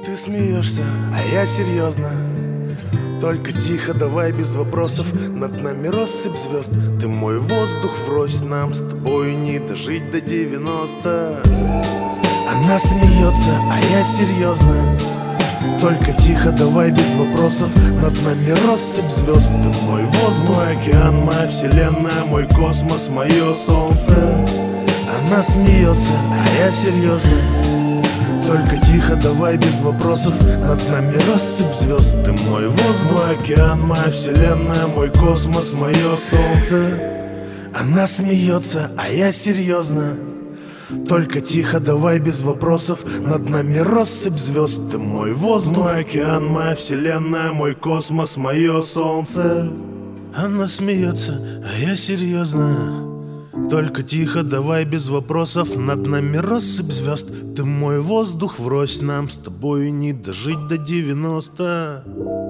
Ты смеешься, а я серьезно. Только тихо, давай без вопросов. Над нами россыпь звезд. Ты мой воздух врозь. Нам с тобой не дожить до 90. Она смеется, а я серьезно. Только тихо, давай без вопросов. Над нами россыпь звезд. Ты мой воздух, мой океан, моя вселенная, мой космос, мое солнце. Она смеется, а я серьезно. Только тихо, давай без вопросов. Над нами россыпь звезд. Ты мой воздух, мой океан, моя вселенная, мой космос, мое солнце. Она смеется, а я серьезно. Только тихо, давай без вопросов. Над нами россыпь звезд. Ты мой воздух, мой океан, моя вселенная, мой космос, мое солнце. Она смеется, а я серьезно. Только тихо, давай без вопросов. Над нами россыпь звезд. Ты мой воздух врозь. Нам с тобой не дожить до 90.